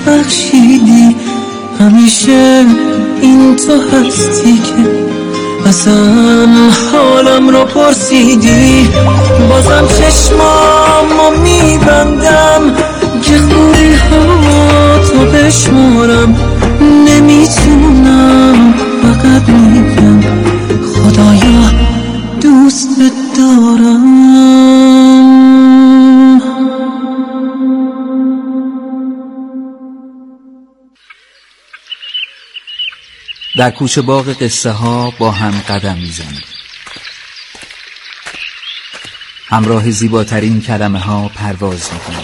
بخشیدی، همیشه این تو هستی که ازم حالم رو پرسیدی. بازم چشمامو میبندم که خوبی ها تو بشمارم، نمیتونم فقط میگم خدایا دوست دارم. در کوچه باغ قصه ها با هم قدم میزنیم، همراه زیباترین کلمه ها پرواز میکنیم،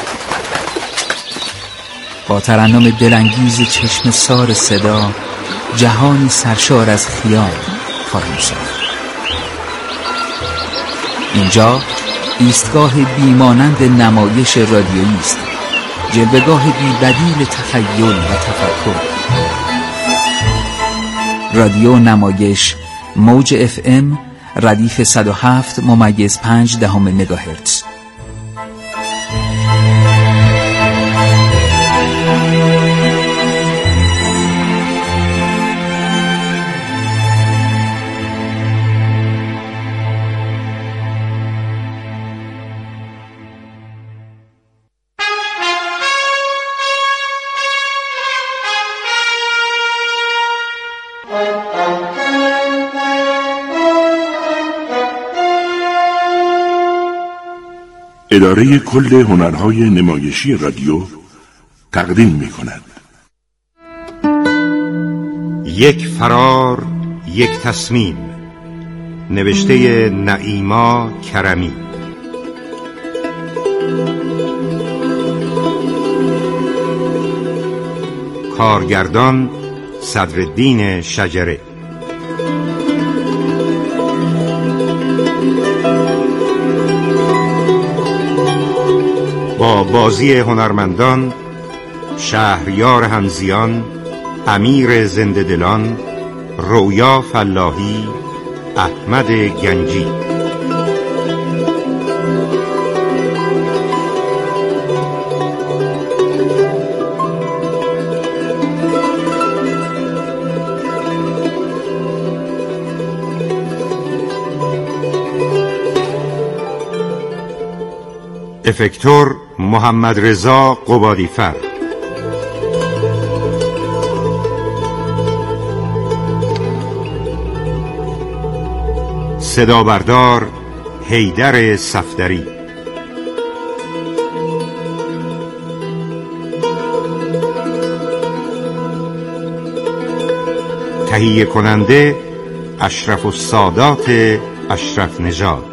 با ترنم دلانگیز چشم سار صدا جهانی سرشار از خیال خواهیم ساخت. اینجا ایستگاه بیمانند نمایش رادیویی است، جلوه‌گاه بی‌بدیل تخیل و تفکر. رادیو نمایش موج FM ردیف 107.5 مگاهرتز. اداره کل هنرهای نمایشی رادیو تقدیم می‌کند. یک فرار، یک تصمیم، نوشته نعیما کرمی. کارگردان صدرالدین شجره. با بازی هنرمندان شهریار همزیان، امیر زنده دلان، رویا فلاحی، احمد گنجی. افکتور محمد رضا قبادیفر. صدا بردار حیدر صفدری. تهیه کننده اشرف السادات اشرف نژاد.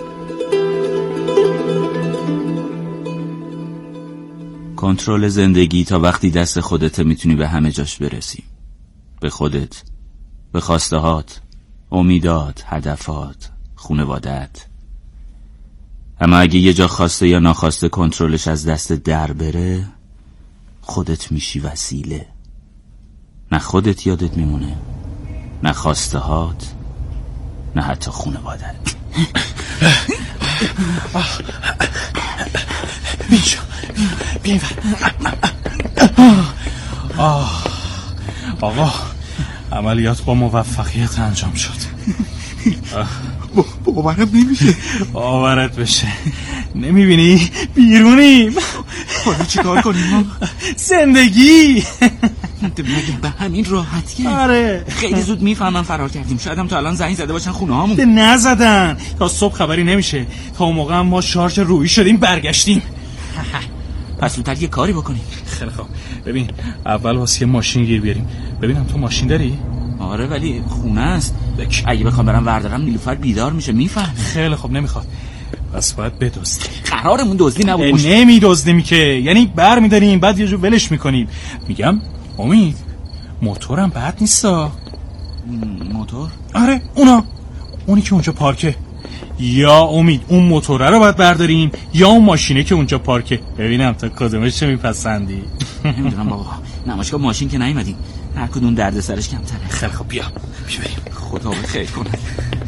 کنترل زندگی تا وقتی دست خودت میتونی به همه جاش برسی، به خودت، به خواستهات، امیدات، هدفات، خونوادت. اما اگه یه جا خواسته یا ناخواسته کنترلش از دست در بره، خودت میشی وسیله. نه خودت یادت میمونه، نه خواستهات، نه حتی خونوادت. بیشو بیاین. آقا عملیات با موفقیت انجام شد. باورم نمیشه. باورت بشه. نمیبینی بیرونیم. حالا چی کار کنیم؟ زندگی مگه به همین راحتیه؟ آره خیلی زود میفهمم فرار کردیم. شاید هم تا الان زنگ زده باشن خونه هامون. نزدن، تا صبح خبری نمیشه. تا اون موقع ما شارژ رویی شدیم برگشتیم. پس زودتر یه کاری بکنیم. خیلی خوب. ببین اول واسه ماشین گیر بیاریم. ببینم تو ماشین داری؟ آره ولی خونه است. اگه بخوام برم وردارم نیلوفر بیدار میشه میفهمه. خیلی خوب نمیخواد. پس باید بدزدی. قرارمون دزدی نبود. نمیدزدیم که، یعنی بر میداریم بعد یه جو ولش میکنیم. میگم امید موتورم بد نیستا. موتور؟ آره اونی که اونجا پارکه. یا امید اون موتوره رو باید برداریم یا اون ماشینه که اونجا پارکه. ببینم تا کدومش میپسندی. نمیدونم بابا، نمایشگاه ماشین که نیومدیم، هر کدوم درد سرش کمتره. خیلی خوب بیا بریم. خدا به خیر کنه.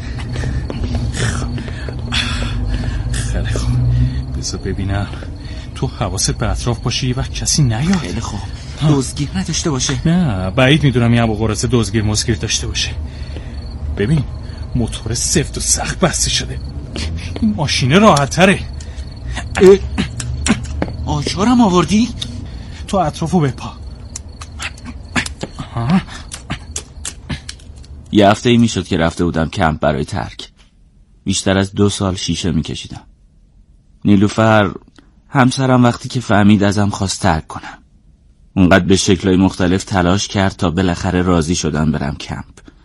خیلی خوب بذار ببینم تو حواست به اطراف باشه یه وقت کسی نیاد. خیلی خوب. دزدگیر نداشته باشه؟ نه بعید میدونم این ابوقراصه دزدگیر مسگیر داشته باشه. ببین موتور سفت و سخت بسته شده، این ماشینه راحت تره. آچارم آوردی؟ تو اطرافو بپا. یه هفته ای میشد که رفته بودم کمپ برای ترک. بیشتر از 2 سال شیشه میکشیدم. نیلوفر همسرم وقتی که فهمید ازم خواست ترک کنم. اونقدر به شکلهای مختلف تلاش کرد تا بالاخره راضی شدم برم کمپ.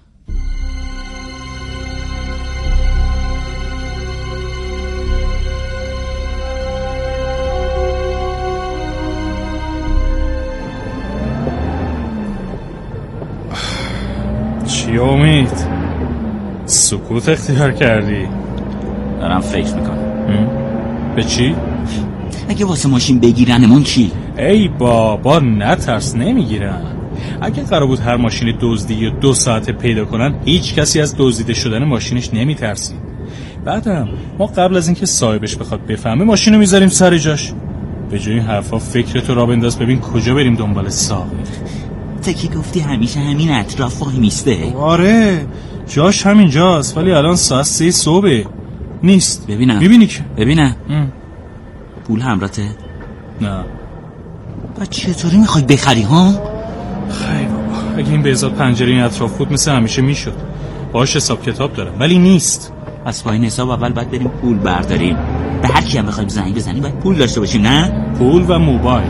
چی امید؟ سکوت اختیار کردی؟ دارم فکر میکنم. به چی؟ اگه واسه ماشین بگیرنمون چی؟ ای بابا نترس، نمیگیرن. اگه قرار بود هر ماشین دزدی 2 ساعته پیدا کنن هیچ کسی از دزدیده شدن ماشینش نمیترسی. بعدم ما قبل از اینکه صاحبش بخواد بفهمه ماشینو میذاریم سر جاش. به جای این حرفا فکرتو را بنداز ببین کجا بریم دنبال ساقی. تو که گفتی همیشه همین اطراف وای میسته. آره جاش همینجاست ولی الان ساعت 3 صبح نیست. ببینم. میبینی که؟ ببینم. پول همراته؟ نه. با چطوری میخوای بخری ها؟ خیلی بابا اگه این بیزاد پنجره این اطراف بود مثل همیشه میشد. باش حساب کتاب دارم ولی نیست. پس با این حساب اول باید بریم پول برداریم. به هر کی هم بخوایم زنگ بزنیم باید پول داشته باشیم نه؟ پول و موبایل.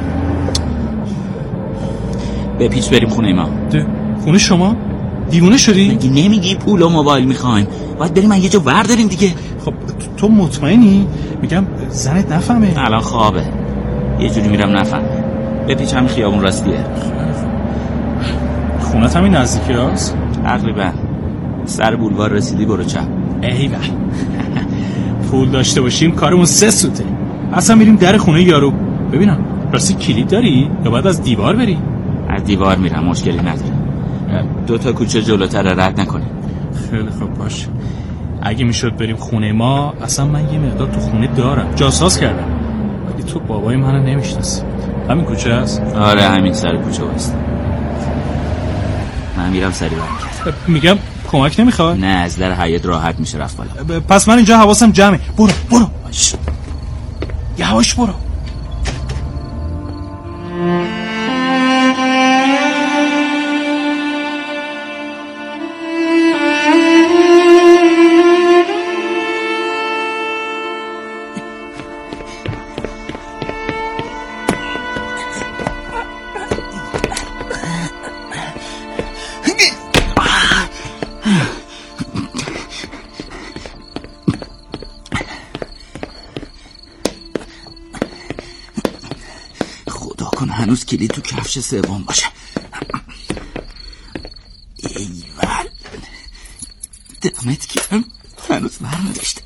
به پیچ بریم خونه ما. خونه شما؟ دیوونه شدی؟ مگه نمیگی پول و موبایل میخوایم؟ باید بریم یه جا برداریم دیگه. خب تو مطمئنی؟ میگم زنت نفهمه. الان خوابه یه جوری میرم نفهمه. به پیچ همین خیابون راستیه. خونت همین نزدیکی هست؟ تقریبا سر بولوار رسیدی برو چپ. ایوه پول داشته باشیم کارمون 3 سوته. اصلا میریم در خونه یارو. ببینم راستی کلید داری یا باید از دیوار بری؟ از دیوار میرم مشکلی نداره. 2 تا کوچه جلوتر رد نکنی. خیلی خوب باشه. اگه میشد بریم خونه ما. اصلا من یه مقدار تو خونه دارم جاساز کردم ولی تو بابای منو نمیشناسی. همین کوچه هست؟ آره همین سر کوچه هست. من میرم سری برمیگردم. میگم کمک نمیخواد؟ نه از در حیاط راحت میشه رفت بالا. پس من اینجا حواسم جمعه. برو یواش برو. هنوز کلید تو کفش سوم باشه. ایول دمت گرم هنوز برنداشته.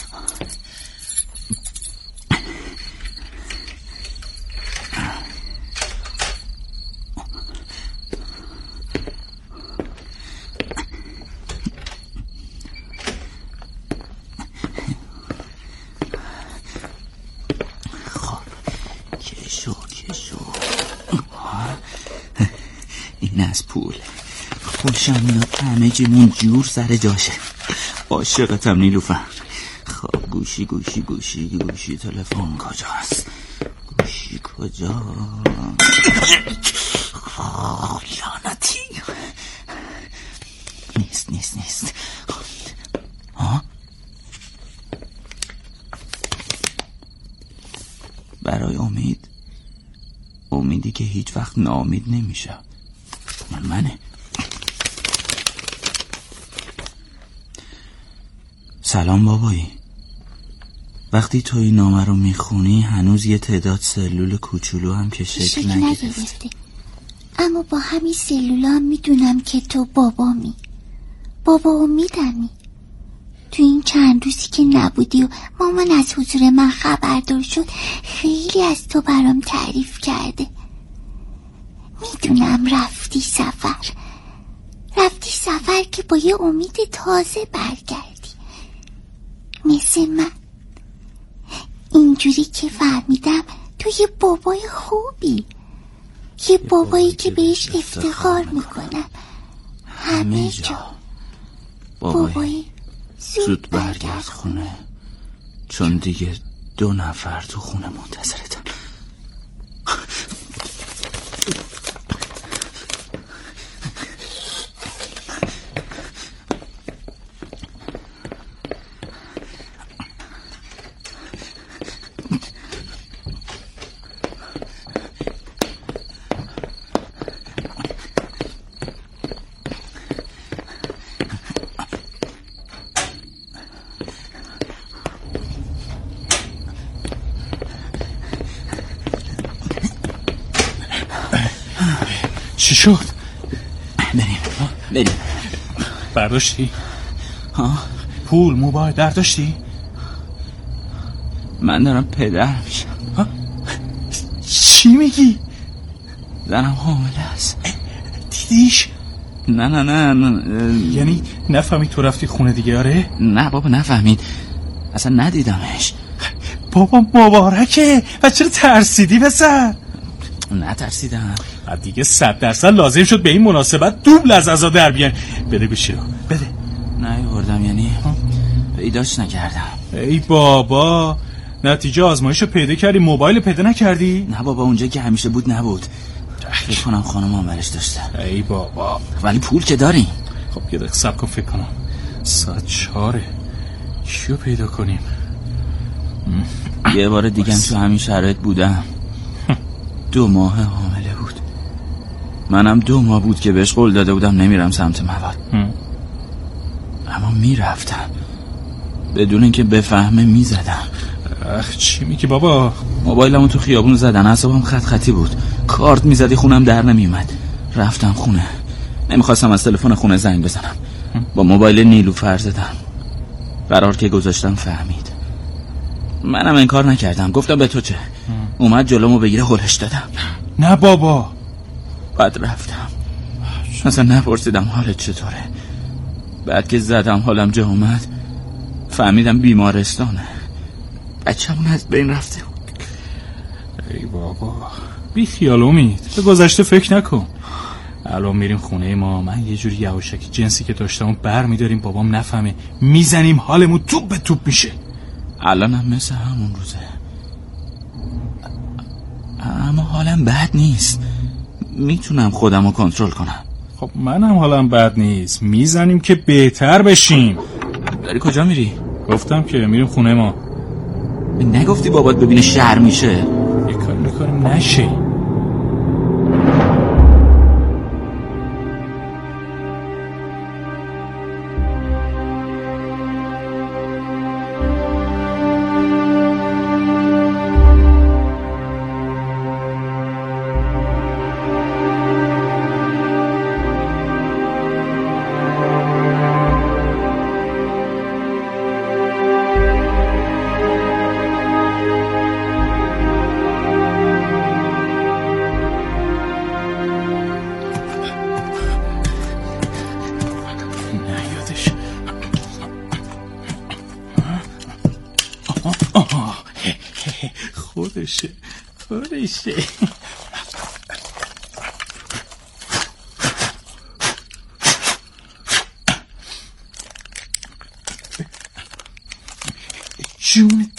این از پول خوشم میاد همه جیمون جور سر جاشه. عاشقتم نیلوفر. خب گوشی تلفن کجاست؟ گوشی کجا؟ لعنتی نیست. ها؟ برای امیدی که هیچ وقت ناامید نمیشه. منه. سلام بابایی. وقتی تو این نامه رو میخونی هنوز یه تعداد سلول کوچولو هم که شکل نگرفته. اما با همین سلول هم میدونم که تو بابا امیدمی. تو این چند روزی که نبودی و مامان از حضور من خبردار شد خیلی از تو برام تعریف کرده. میدونم رفتی سفر که با یه امید تازه برگردی مثل من. اینجوری که فهمیدم تو یه بابای خوبی، یه بابایی که بهش افتخار میکنم همه جا. بابایی زود برگرد خونه، چون دیگه 2 نفر تو خونه منتظرتن. چی شد؟ بریم. برداشتی؟ ها؟ پول موبایل برداشتی؟ من دارم پدر میشم. چی میگی؟ زنم حامله است. دیدیش؟ نه. یعنی نفهمید تو رفتی خونه دیگه؟ آره؟ نه بابا نفهمید، اصلا ندیدمش. بابا مبارکه. و چرا ترسیدی پسر؟ نترسیدم. دیگه 100% لازم شد به این مناسبت دوبل از عزا در بیان. بده گوشی رو بده. نیاوردم، یعنی پیداش نکردم. ای بابا، نتیجه آزمایش رو پیدا کردی، موبایل پیدا نکردی؟ نه بابا، اونجا که همیشه بود نبود. فکر کنم خانم عاملش داشته. ای بابا، ولی پول که داریم. خب یه دقیقه صبر کن، فکر کنم. ساعت 4. چیو پیدا کنیم؟ یه بار دیگه تو همین شرایط بودم. 2 ماه حامله بود. منم 2 ماه بود که بهش قول داده بودم نمیرم سمت مواد. اما میرفتم بدون اینکه بفهمه. میزدم. چی میگی بابا؟ موبایلمو تو خیابون زدن، اعصابم خطی بود. کارت میزدی خونم در نمیومد. رفتم خونه، نمیخواستم از تلفن خونه زنگ بزنم. با موبایل نیلوفر زدم. قرار که گذاشتم فهمید. منم انکار نکردم، گفتم به تو چه. اومد جلومو بگیره، هلش دادم. نه بابا. بعد رفتم، اصلا نپرسیدم حالت چطوره. بعد که زدم حالم جا اومد، فهمیدم بیمارستانه. بچه‌مون از بین رفته بود. ای بابا، بی خیال امید، به گذشته فکر نکن. الان میریم خونه ما، من یه جوری یواشکی جنسی که داشتم بر میداریم، بابام نفهمه، میزنیم، حالمون توپ به توپ میشه. الان هم مثل همون روزه، اما حالم بد نیست. میتونم خودم رو کنترل کنم. خب منم حالم بد نیست، میزنیم که بهتر بشیم. داری کجا میری؟ گفتم که میریم خونه ما. نگفتی بابات ببینه شهر میشه؟ یه کاری میکنیم نشه. خودشه. جون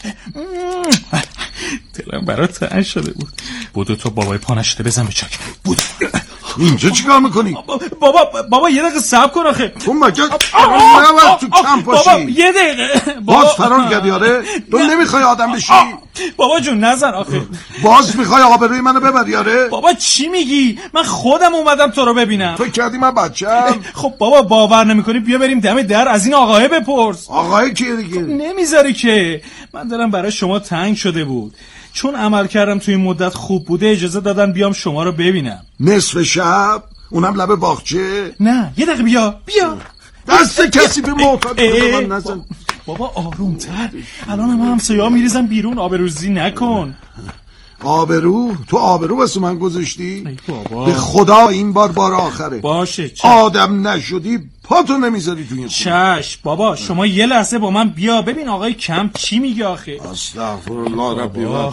دلم برات تنگ شده بود. بودو تو بابای پا نشده بزن به چاک. بود اینجا چیکار میکنی؟ بابا یه دقیقه صبر کن آخه. تو مگه نباید تو کم باشی؟ بابا یه دقیقه. باز فرار کردی؟ آره تو نمیخوای آدم بشی؟ بابا جون نزن آخه. باز میخوای آبروی منو ببری؟ آره بابا چی میگی؟ من خودم اومدم تو رو ببینم. تو کردی من بچه‌ام؟ خب بابا باور نمیکنی، بیا بریم دم در از این آقاه بپرس. آقای کیه دیگه؟ نمیذاری که. من دلم برای شما تنگ شده بود، چون عمل کردم توی این مدت خوب بوده، اجازه دادن بیام شما رو ببینم. نصف شب؟ اونم لب باغچه؟ نه یه دقیقه بیا دست کسی به معتاد من نزن. بابا آرومتر، الان همسایه‌ها میریزن بیرون، آبروریزی نکن. آبرو؟ تو آبرو واسه من گذاشتی؟ ای بابا به خدا این بار آخره. باشه چشم. آدم نشدی پاتو نمیذاری توی این خونه. چشم بابا شما یه لحظه با من بیا ببین آقای کمپ چی میگه آخه. استغفرالله ربی و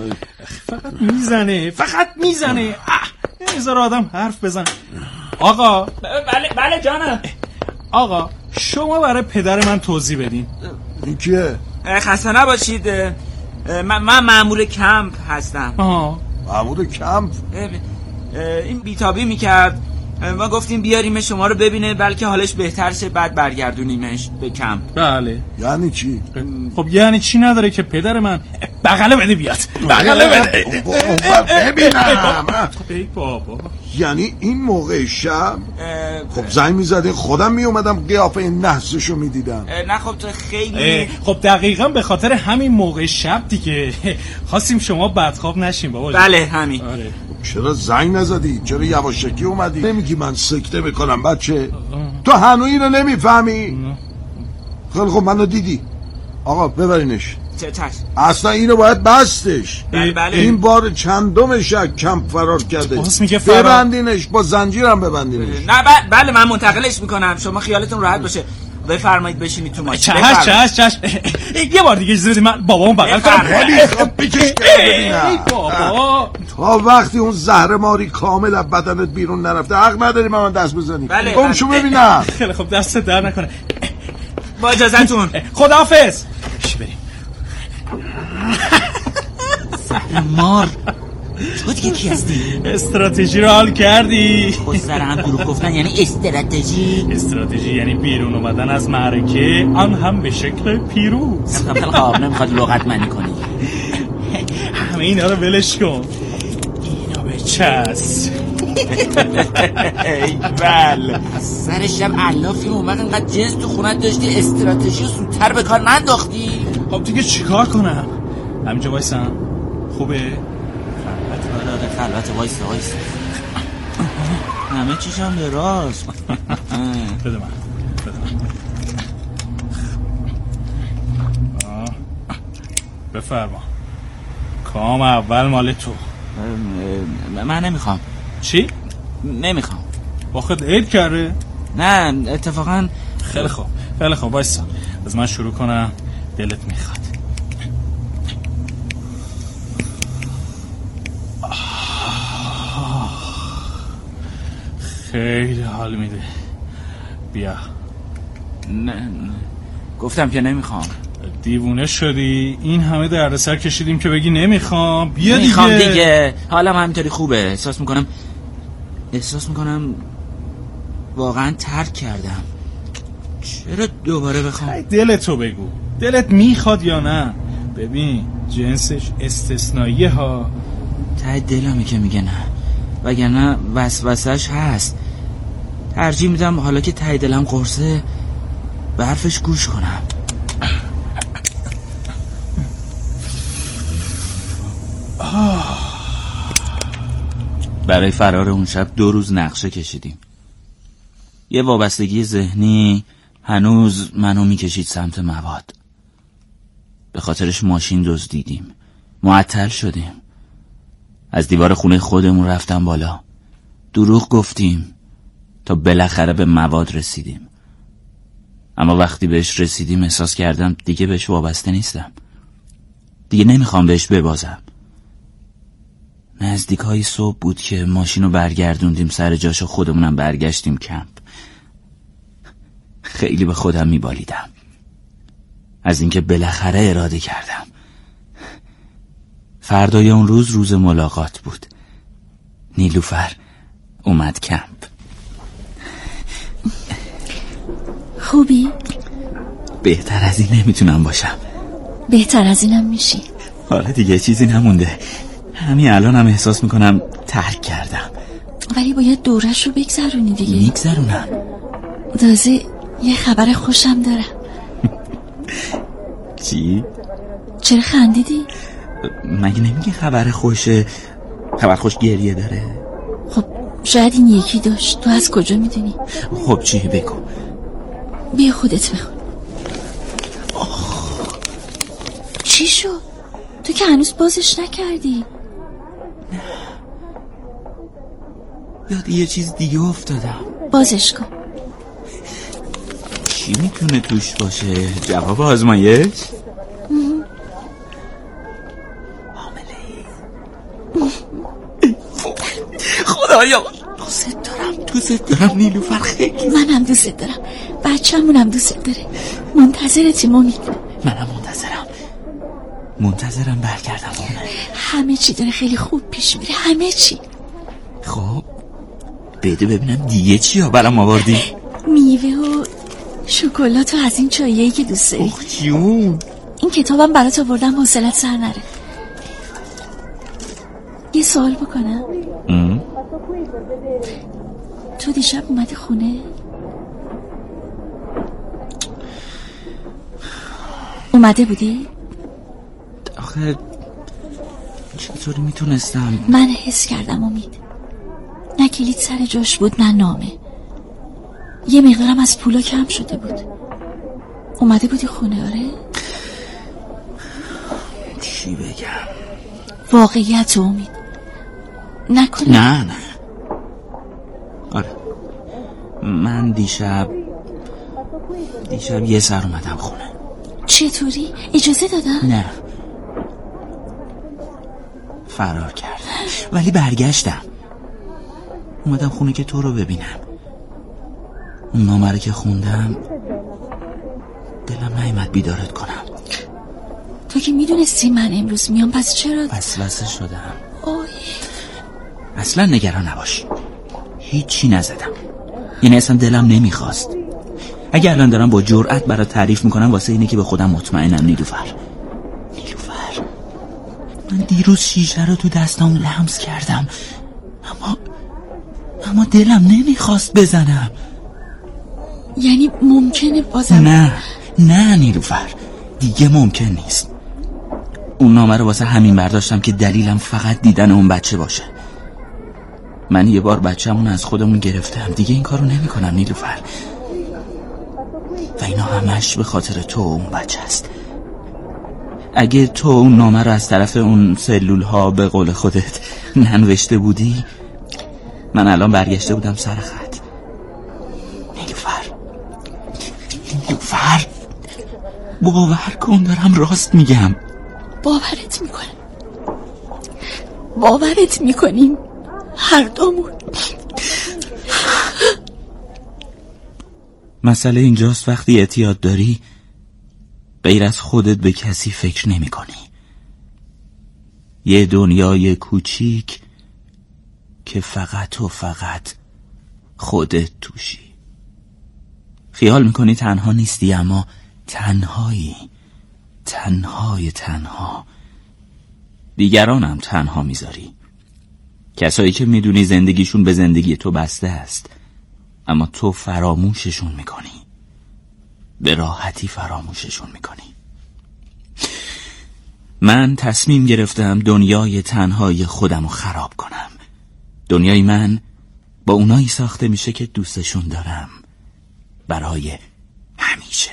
فقط میزنه نمیذار آدم حرف بزن. آقا بله جانم. آقا شما برای پدر من توضیح بدین. این کیه؟ خسته نباشید، من مأمور کمپ هستم. مأمور کمپ؟ این بیتابی میکرد، ما گفتیم بیاریم شما رو ببینه بلکه حالش بهتر شه بعد برگردونیمش به کمپ. بله. یعنی چی؟ خب یعنی چی نداره که پدر من بغله بده بیاد. بغله بده ببینم. ای بابا یعنی این موقع شب؟ خب زنگ میزدین خودم میومدم قیافه نحسشو میدیدم. نه خب تو خیلی خب دقیقا به خاطر همین موقع شب دیگه خواستیم شما بدخواب نشین بابا. بله همین. آره. چرا زنگ نزدی؟ چرا یواشکی اومدی؟ نمیگی من سکته بکنم بچه؟ تو هنو اینو نمیفهمی؟ خیلی خب منو دیدی. آقا ببرینش. اصلا اینو باید بستش. بله. این بار چندمش از کمپ فرار کرده. ببندینش، با زنجیرم ببندینش. نه بله من منتقلش میکنم، شما خیالتون راحت باشه. بفرمایید بشینید تو ماشین. چش یه بار دیگه اجازه بدید من بابامو بغل کنم. بکش بابا. تا وقتی اون زهر ماری کامل از بدنت بیرون نرفته حق نداری من دست بزنی. گم شو ببینم. خیلی خب دست در نکنه. با اجازهتون. خداحافظ. بریم. زهر مار تو دیگه کی هستی؟ استراتژی رو حال کردی؟ خود سر هم دروغ گفتن یعنی استراتژی یعنی بیرون اومدن از معرکه، آن هم به شکل پیروز. خب نمیخواد لغت منی کنی. همه اینا رو ولش کن، اینا به چس. ایول سر شب علافی اومد انقدر جنس تو خونت داشتی استراتژی رو زودتر به کار ننداختی. خب دیگه چیکار کنم؟ همینجا وایسم خوبه؟ خلوت وایسا همه چیشم به راست. بده من بفرما. کام اول مال تو. من نمیخوام. چی؟ نمیخوام. با خود عید کرده؟ نه اتفاقا. خیلی خوب وایسا از من شروع کنم، دلت میخواد. خیلی حال میده. بیا. نه گفتم که نمیخوام. دیوونه شدی؟ این همه دردسر کشیدیم که بگی نمیخوام. بیا دیگه. نمیخوام دیگه. حالم همینطوری خوبه. احساس میکنم واقعا ترک کردم. چرا دوباره بخوام؟ دلتو بگو، دلت میخواد یا نه؟ ببین جنسش استثنائیه ها. ته دلمی که میگه نه، وگرنه وسوسش هست. ترجیح میدم حالا که ته دلم قرصه به حرفش گوش کنم. برای فرار اون شب 2 روز نقشه کشیدیم. یه وابستگی ذهنی هنوز منو میکشید سمت مواد. به خاطرش ماشین دزدیدیم، معطل شدیم، از دیوار خونه خودمون رفتم بالا، دروغ گفتیم تا بالاخره به مواد رسیدیم. اما وقتی بهش رسیدیم احساس کردم دیگه بهش وابسته نیستم، دیگه نمیخوام بهش ببازم. نزدیکای صبح بود که ماشینو برگردوندیم سر جاشو، خودمونم برگشتیم کمپ. خیلی به خودم میبالیدم از اینکه بالاخره اراده کردم. فردای اون روز ملاقات بود. نیلوفر اومد کمپ. خوبی؟ بهتر از این نمیتونم باشم. بهتر از اینم میشی. حالا دیگه چیزی نمونده. همین الانم احساس میکنم ترک کردم. ولی باید دورش رو بگذرونی دیگه. میگذرونم. تازه یه خبر خوشم دارم. چی؟ چرا خندیدی؟ مگه نمیگه خبر خوشه؟ خبر خوش گریه داره. خب شاید این یکی داشت، تو از کجا میدونی؟ خب چی بگو؟ بیا خودت بخون. چی شد؟ تو که هنوز بازش نکردی. یاد یه چیز دیگه افتادم. بازش کن. چی میتونه توش باشه؟ جواب آزمایش؟ خدایا دوست دارم نیلوفر، خیلی منم دوست دارم، بچه‌مونم دوست داره. منتظرتیم امید. منم منتظرم برگردم. همه چی داره خیلی خوب پیش میره، همه چی. خب بده ببینم دیگه چی ها برام آوردی؟ میوه و شکلات و از این چاییایی که دوست داری. جون این کتابم برات آوردم، حوصله‌ت سر نره. یه سوال بکنم؟ تو دیشب اومدی خونه؟ اومده بودی؟ آخه چطوری میتونستم؟ من حس کردم امید. نه کلید سر جاش بود نه نامه. یه مقدارم از پولا کم شده بود. اومده بودی خونه؟ آره؟ چی بگم؟ واقعیت امید نکنه. نه آره من دیشب یه سر اومدم خونه. چطوری؟ اجازه دادن؟ نه فرار کردم ولی برگشتم. اومدم خونه که تو رو ببینم. اون نامه رو که خوندم دلم نیامد بیدارت کنم. تو که میدونستی من امروز میام، پس چرا؟ وسوسه شدم. اوه. اصلا نگران نباش، هیچی نزدم. یعنی اصلا دلم نمیخواست. اگه الان دارم با جرأت برات تعریف میکنم واسه اینه که به خودم مطمئنم. نیلوفر من دیروز شیشه رو تو دستام لمس کردم اما دلم نمیخواست بزنم. یعنی ممکنه بازم؟ نه نیلوفر دیگه ممکن نیست. اون نامه رو واسه همین برداشتم که دلیلم فقط دیدن اون بچه باشه. من یه بار بچه‌مون از خودمون گرفتم، دیگه این کارو نمی‌کنم نیلوفر. و اینا همش به خاطر تو و اون بچه است. اگه تو اون نامه رو از طرف اون سلول ها به قول خودت ننوشته بودی، من الان برگشته بودم سر خط. نیلوفر باور کن دارم راست میگم. باورت میکنیم هر دومون. مسئله اینجاست وقتی اعتیاد داری غیر از خودت به کسی فکر نمی کنی. یه دنیای کوچیک که فقط و فقط خودت توشی. خیال میکنی تنها نیستی، اما تنهایی. تنها دیگرانم تنها میذاری. کسایی که میدونی زندگیشون به زندگی تو بسته است، اما تو فراموششون میکنی. به راحتی فراموششون میکنی. من تصمیم گرفتم دنیای تنهای خودم رو خراب کنم. دنیای من با اونایی ساخته میشه که دوستشون دارم برای همیشه.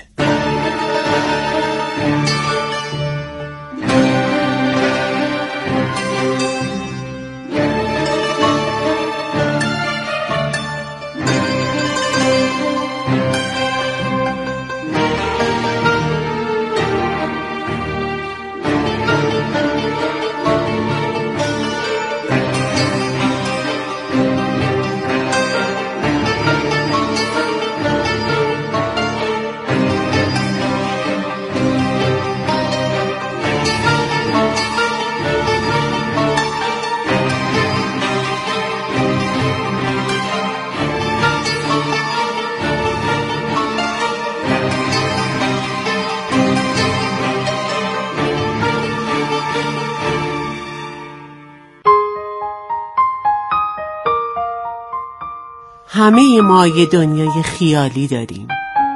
همه ما یه دنیای خیالی داریم.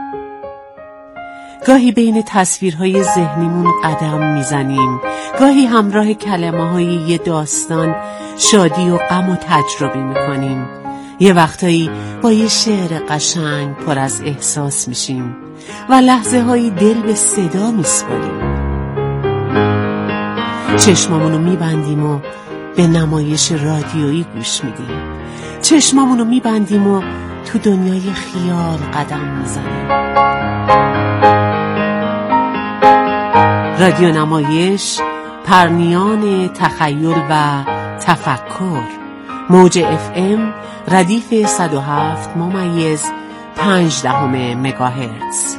گاهی بین تصویرهای ذهنیمون قدم میزنیم، گاهی همراه کلمه‌های یه داستان شادی و غم و تجربه میکنیم. یه وقتایی با یه شعر قشنگ پر از احساس میشیم و لحظه هایی دل به صدا میسپاریم. چشمامونو میبندیم و به نمایش رادیویی گوش میدیم. چشمامونو میبندیم و تو دنیای خیال قدم میزنیم. رادیو نمایش، پرنیان تخیل و تفکر. موج FM ردیف 107.5 مگاهرتز.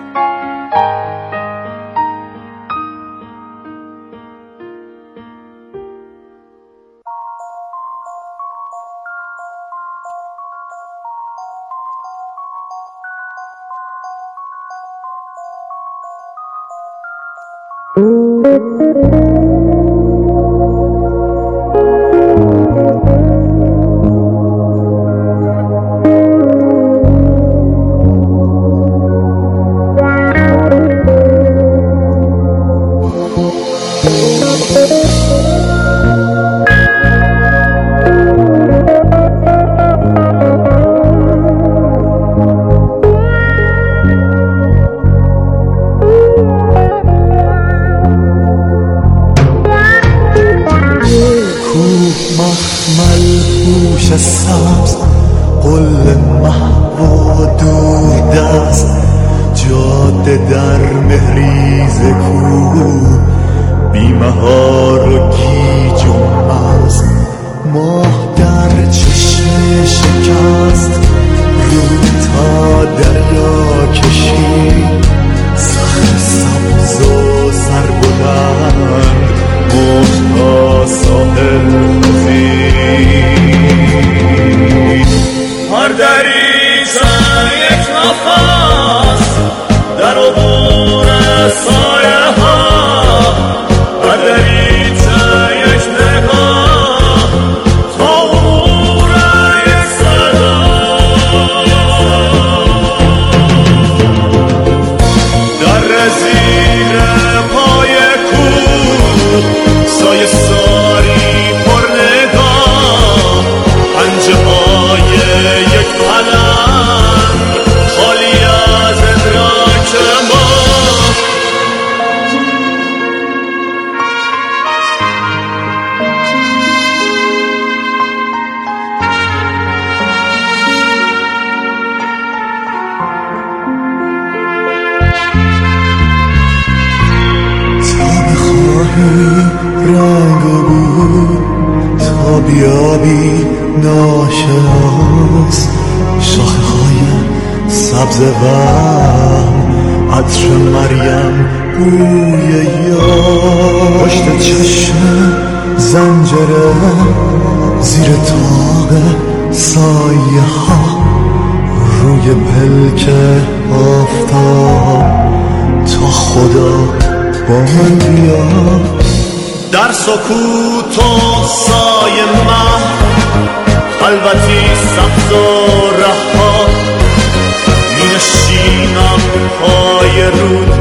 سبز قل محو و دور دست جاده در مهریز کوه بیمهار و گیج و مست ماه در چشم شکست رو تا دریا کشید صخر سبز و سربلند موج تا ساحل خزید هر دریچه یک نفس در عبور سایه ها هر دریچه یک نگاه تا عبور یک صدا در زیر پای کوه سایه ساری پر نگاه پنجه های یک پلنگ خالی از ادراک ما تا بخواهی رنگ و بو تا بیابی ناشناس شاخه های سبز غم عطر مریم بوی یاد پشت چشم زنجره زیر تاق سایه ها روی پلک آفتاب تا خدا با من بیاد در سکوت و سایه من خلوتی سبز و رها می نشینم پای رود